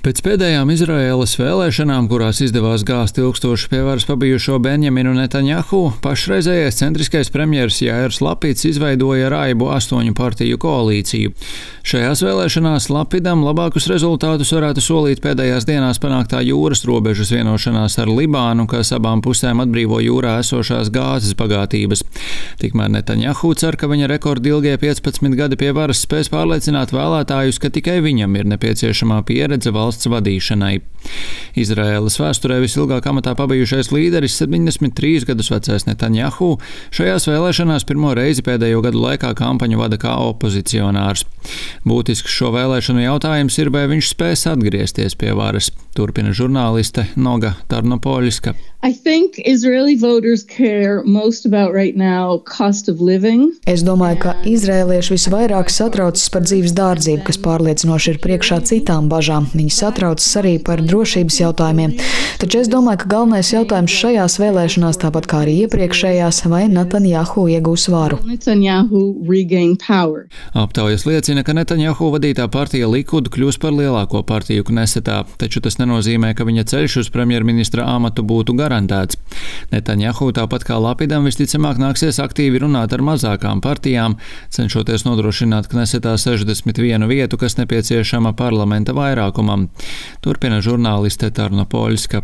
Pēc pēdējām Izraēlas vēlēšanām, kurās izdevās gāzt ilgstoši pie varas pabijušo Benjaminu Netanjahu, pašreizējais centriskais premjers Jairs Lapidss izveidoja raibu 8 partiju koalīciju. Šajās vēlēšanās Lapidam labākus rezultātus varētu solīt pēdējās dienās panāktā jūras robežas vienošanās ar Libānu, kas abām pusēm atbrīvo jūrā esošās gāzes bagātības. Tikmēr Netanjahu cer, ka viņa rekordilgie 15 gadi pie varas spēs pārliecināt vēlētājus, ka tikai viņam ir nepieciešamā pieredze valsts vadīšanai. Izraēlas vēsturē visilgāk amatā pabijušais līderis, 73 gadus vecais Netanjahu, šajās vēlēšanās pirmo reizi pēdējo gadu laikā kampaņu vada kā opozicionārs. Būtisks šo vēlēšanu jautājums ir, vai viņš spēs atgriezties pie varas, turpina žurnāliste Noga Tarnopoļska. Es domāju, ka izrēlieši visvairāk satraucas par dzīves dārdzību, kas pārliecinoši ir priekšā citām bažām. Viņi satraucas arī par drošības jautājumiem. Taču es domāju, ka galvenais jautājums šajās vēlēšanās, tāpat kā arī iepriekšējās, vai Netanjahu iegūs varu. Aptaujas liecina, ka Netanjahu vadītā partija Likud kļūs par lielāko partiju Knesetā, taču tas nenozīmē, ka viņa ceļš uz premjerministra amatu būtu garantēts. Netanjahu, tāpat kā Lapidam, visticamāk nāksies aktīvi runāt ar mazākām partijām, cenšoties nodrošināt Knesetā 61 vietu, kas nepieciešama parlamenta vairākumam. Turpina žurnāliste Tarnopoļska.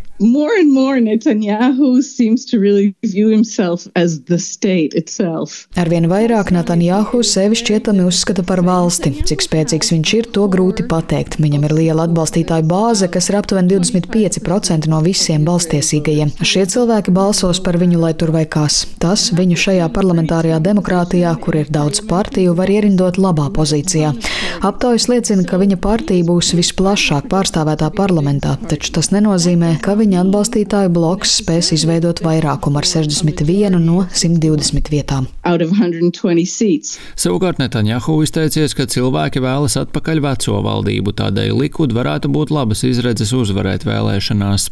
Arvien vairāk Netanjahu sevi šķietami uzskata par valsti. Cik spēcīgs viņš ir, to grūti pateikt. Viņam ir liela atbalstītāju bāze, kas ir aptuveni 25% no visiem balstiesīgajiem. Šie cilvēki balsos par viņu, lai tur vai kas. Tas viņu šajā parlamentārajā demokrātijā, kur ir daudz partiju, var ierindot labā pozīcijā. Aptaujas liecina, ka viņa partija būs visplašāk pārstāvētā parlamentā, taču tas nenozīmē, ka viņa atbalstītāju bloks spēs izveidot vairākumu ar 61 no 120 vietām. Savukārt Netanjahu izteicies, ka cilvēki vēlas atpakaļ veco valdību, tādēļ Likud varētu būt labas izredzes uzvarēt vēlēšanās.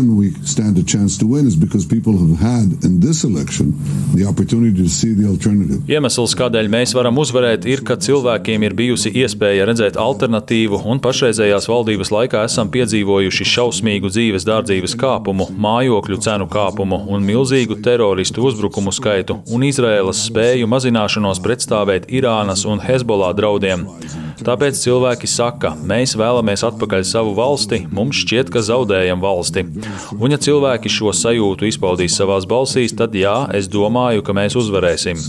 Iemesls, kādēļ mēs varam uzvarēt, ir, ka cilvēkiem ir bijusi iespēja redzēt alternatīvu, un pašreizējās valdības laikā esam piedzīvojuši šausmīgu dzīves dārdzības kāpumu, mājokļu cenu kāpumu un milzīgu teroristu uzbrukumu skaitu un Izraēlas spēju mazināšanos pretstāvēt Irānas un Hezbollah draudiem. Tāpēc cilvēki saka, mēs vēlamies atpakaļ savu valsti, mums šķiet, ka zaudējam valsti. Un ja cilvēki šo sajūtu izpaudīs savās balsīs, tad jā, es domāju, ka mēs uzvarēsim.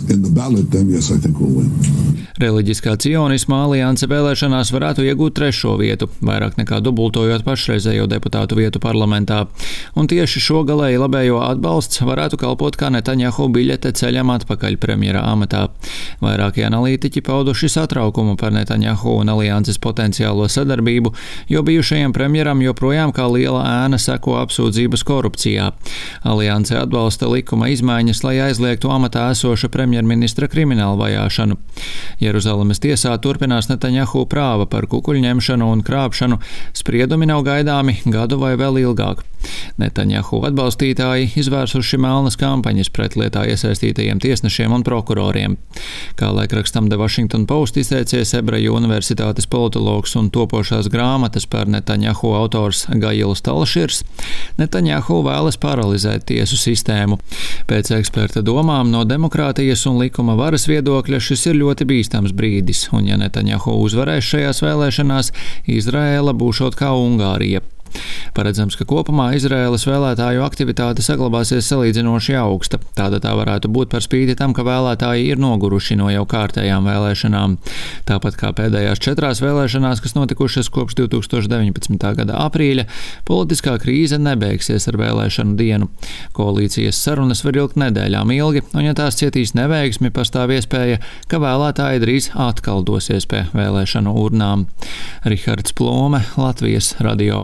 Reliģiskā cionisma alianse vēlēšanās varētu iegūt 3. vietu, vairāk nekā dubultojot pašreizējo deputātu vietu parlamentā. Un tieši šo galēji labējo atbalsts varētu kalpot kā Netanjahu biļete ceļam atpakaļ premjera amatā. Vairākie analītiķi pauduši satraukumu par Netanjahu un alianses potenciālo sadarbību, jo bijušajam premjeram joprojām kā liela ēna seko apsūdzības korupcijā. Alianse atbalsta likuma izmaiņas, lai aizliegtu amatā esoša premjerministra kriminālu vajāšanu. Jeruzalemes tiesā turpinās Netanjahu prāva par kukuļņemšanu un krāpšanu, spriedumi nav gaidāmi gadu vai vēl ilgāk. Netanjahu atbalstītāji izvērsuši melnas kampaņas pret lietā iesaistītajiem tiesnešiem un prokuroriem. Kā laikrakstam The Washington Post izteicies Ebreju universitātes politologs un topošās grāmatas par Netanjahu autors Gails Talširs, Netanjahu vēlas paralizēt tiesu sistēmu. Pēc eksperta domām no demokrātijas un likuma varas viedokļa šis ir ļoti bīstams brīdis, un ja Netanjahu uzvarēs šajās vēlēšanās, Izraēla būšot kā Ungārija. Paredzams, ka kopumā Izraēlas vēlētāju aktivitāte saglabāsies salīdzinoši augsta. Tāda tā varētu būt par spīti tam, ka vēlētāji ir noguruši no jau kārtējām vēlēšanām. Tāpat kā pēdējās 4 vēlēšanās, kas notikušas kopš 2019. gada aprīļa, politiskā krīze nebeigsies ar vēlēšanu dienu. Koalīcijas sarunas var ilgt nedēļām ilgi, un ja tās cietīs neveiksmi, pastāv iespēja, ka vēlētāji drīz atkal dosies pie vēlēšanu urnām. Rihards Plome, Latvijas radio.